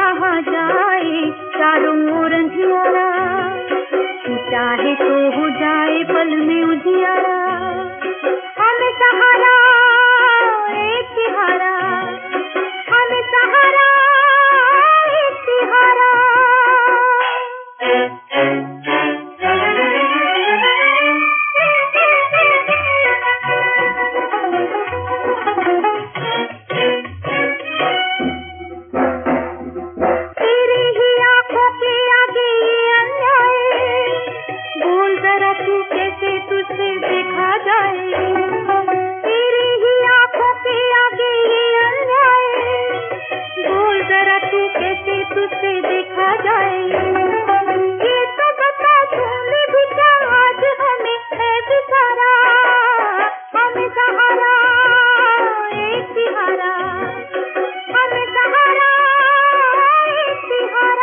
कहाँ जाए चारों ओर अंधियारा, चाहे तो हो जाए पल में उजियारा। हमें सहारा एक सहारा, हमें सहारा एक सहारा। तेरी ही आंखों के आगे ये अन्याय, बोल जरा तू कैसे तुझसे देखा जाए। तेरी ही आंखों के आगे ये अन्याय, बोल जरा तू कैसे तुझसे देखा जाए। ये तो बता तूने भी क्या आज हमें है बिसारा, हमें सहारा एक सहारा, हमें सहारा एक सहारा।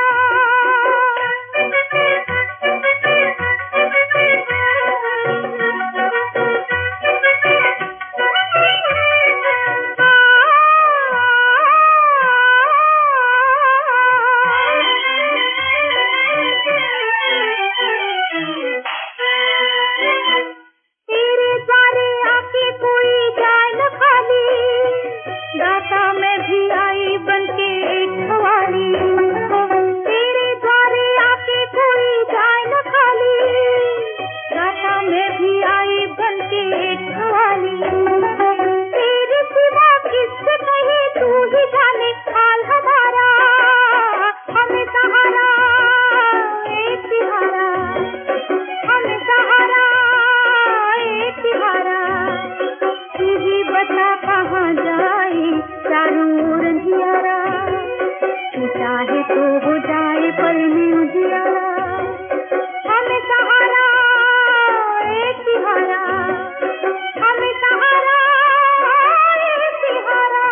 तेरे द्वारे आके कोई जाए न खाली, दाता मैं भी आई बनके एक सवारी। तेरे द्वारे आके कोई जाए न खाली, दाता मैं भी आई बनके एक सवारी। तेरे सिवा किससे कहे तू ही जाने हाल हमारा, हमें सहारा एक सहारा, हमें सहारा एक सहारा। तू ही बता कहाँ जाए चारों ओर अंधियारा, तू चाहे तो हो जाए पल में उजियारा। हमें सहारा एक सहारा, हमें सहारा एक सहारा।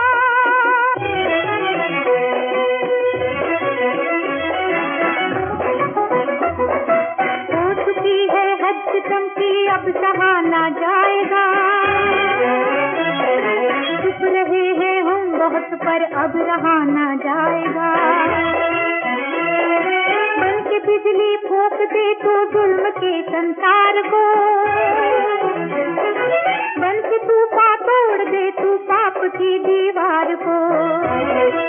हो चुकी है हद सितम की अब सहा ना जाएगा, चुप रहे हैं हम बहुत पर अब रहा ना जाएगा। बन के बिजली फूंक दे तो जुल्म के संसार को, बन के तूफान तोड़ दे तू पाप की दीवार को।